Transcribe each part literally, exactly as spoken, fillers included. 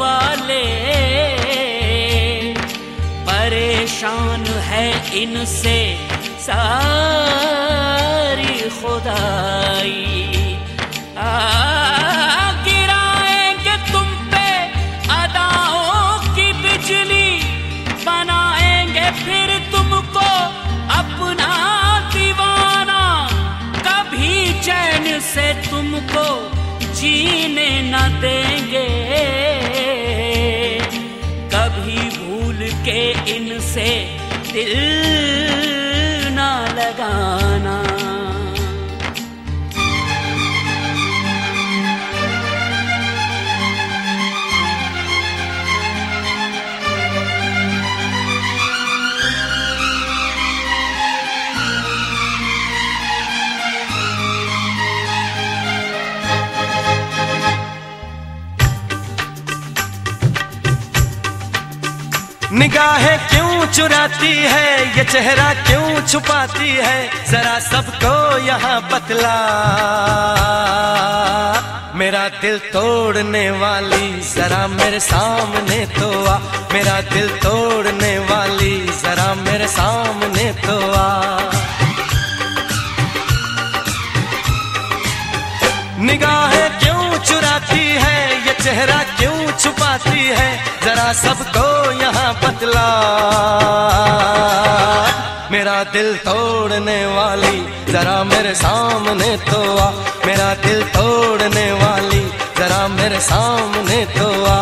वाले, परेशान है इनसे सारी खुदाई। आ, गिराएंगे तुम पे अदाओं की बिजली, बनाएंगे फिर तुमको अपना दीवाना, कभी चैन से तुमको जीने न देंगे, कभी भूल के इनसे दिल न लगाना। निगाहें क्यों चुराती है, ये चेहरा क्यों छुपाती है, जरा सबको यहाँ बतला। मेरा दिल तोड़ने वाली जरा मेरे सामने तो आ, मेरा दिल तोड़ने वाली जरा मेरे सामने तो आ। निगाहें क्यों चुराती है, ये चेहरा क्यों छुपाती है, जरा सबको यहाँ बतला। मेरा दिल तोड़ने वाली जरा मेरे सामने तो आ, मेरा दिल तोड़ने वाली जरा मेरे सामने तो आ।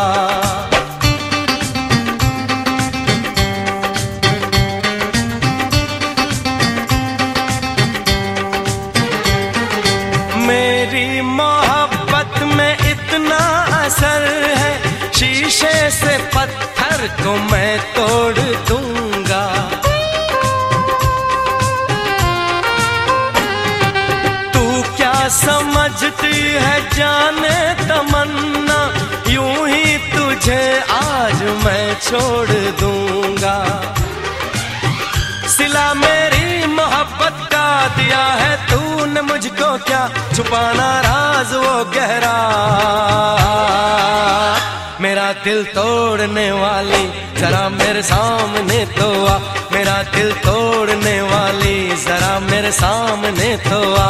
मेरी मोहब्बत में इतना असर है, शीशे से पत्थर को मैं तोड़ दूंगा। तू क्या समझती है जाने तमन्ना, यूं ही तुझे आज मैं छोड़ दूंगा। सिला मेरी मोहब्बत का दिया है तूने मुझको, क्या छुपाना राज वो गहरा। मेरा दिल तोड़ने वाली जरा मेरे सामने तो आ, मेरा दिल तोड़ने वाली जरा मेरे सामने तो आ।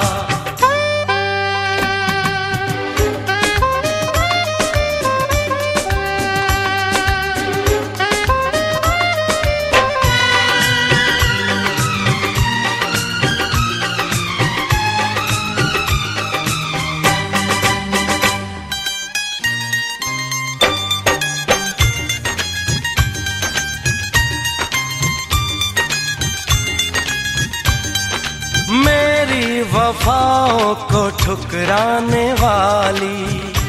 मेरी वफाओं को ठुकराने वाली,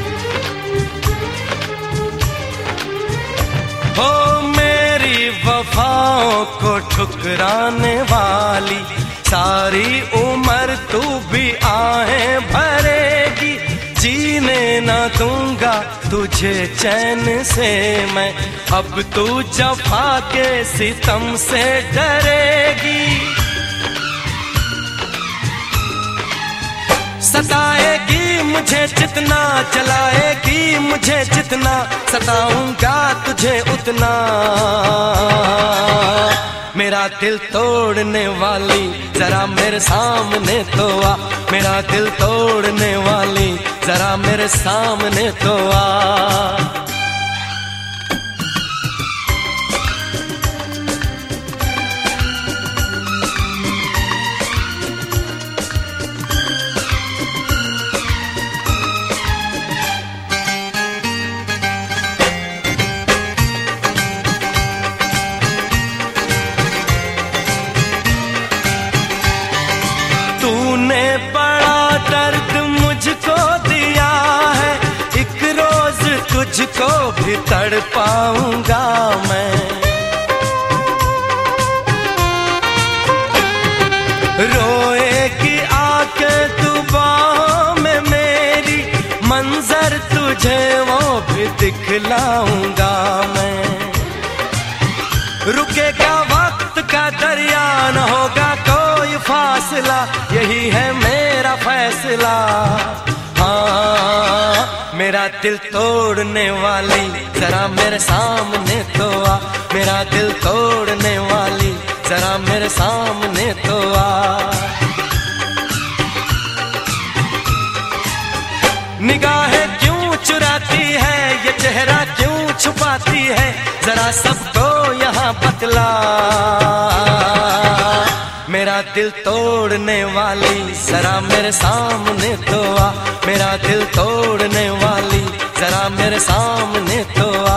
हो मेरी वफाओं को ठुकराने वाली, सारी उम्र तू भी आहें भरेगी, जीने ना दूंगा तुझे चैन से मैं, अब तू जफा के सितम से डरेगी। सताएगी मुझे जितना, चलाएगी मुझे जितना, सताऊंगा तुझे उतना। मेरा दिल तोड़ने वाली जरा मेरे सामने तो आ, मेरा दिल तोड़ने वाली जरा मेरे सामने तो आ। तूने बड़ा दर्द मुझको दिया है, एक रोज तुझको भी तड़पाऊंगा मैं। रोएगी आके तू बाहों में मेरी, मंजर तुझे वो भी दिखलाऊंगा मैं। रुकेगा वक्त का दरिया, न होगा कोई यही है मेरा फैसला। हाँ मेरा मेरा दिल तोड़ने वाली जरा मेरे सामने तो आ, मेरा दिल तोड़ने वाली जरा मेरे सामने तो आ। निगाहें क्यों चुराती है, ये चेहरा क्यों छुपाती है, जरा सबको यहाँ बतला। मेरा दिल तोड़ने वाली जरा मेरे सामने तो आ, मेरा दिल तोड़ने वाली जरा मेरे सामने तो आ।